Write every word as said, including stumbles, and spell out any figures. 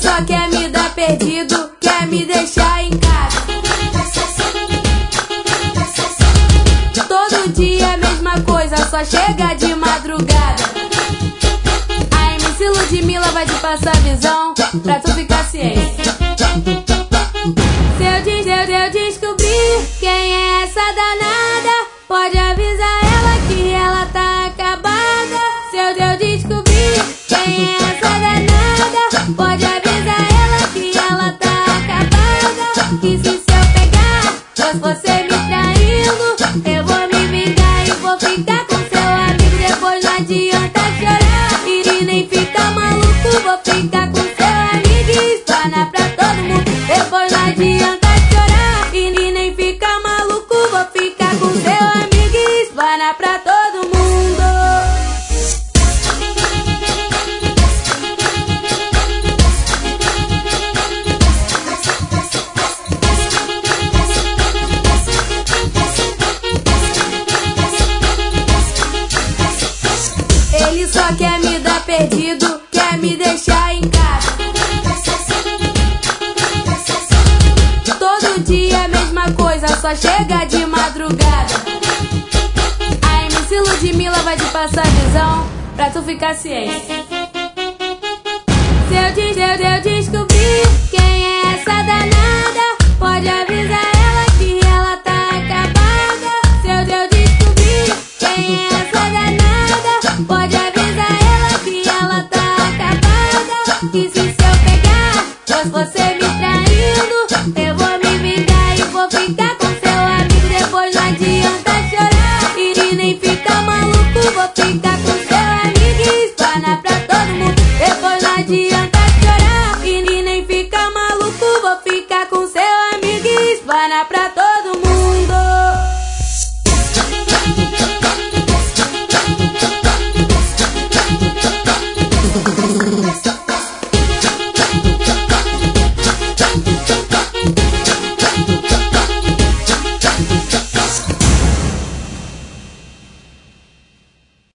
só quer me dar perdido, quer me deixar em casa. Todo dia a mesma coisa, só chega de madrugada. A M C Ludmilla vai te passar visão, pra tu ficar ciente. Se eu, des eu, eu descobrir quem é essa danada, pode avisar ela que ela tá acabada. Se eu, eu descobrir quem é essa danada, pode avisar ela que ela tá acabada. Que se, se eu pegar, fosse você me traindo, eu vou me vingar e vou ficar com seu amigo. Depois não adianta chorar e nem ficar maluco. Vou ficar com seu amigo e espanar pra todo mundo. Depois não adianta chorar e nem ficar maluco. Vou ficar com seu amigo e espanar pra todo mundo. Ele só quer me dar perdido, quer me deixar em casa. Todo dia a mesma coisa, só chega de madrugada. A M C Ludmilla vai te passar visão, pra tu ficar ciente. Se eu, des eu, eu descobrir quem é essa danada, pode avisar ela que ela tá acabada. Se eu, eu descobrir quem é essa danada, pode avisar ela que ela tá acabada. Que se, se eu pegar, fosse você me traindo, eu vou me vingar e vou ficar com seu amigo. Depois não adianta chorar e nem ficar maluco. Vou ficar com seu amigo e espanar pra todo mundo. Depois não adianta chorar e nem ficar maluco. Vou ficar com seu amigo e espanar pra todo mundo.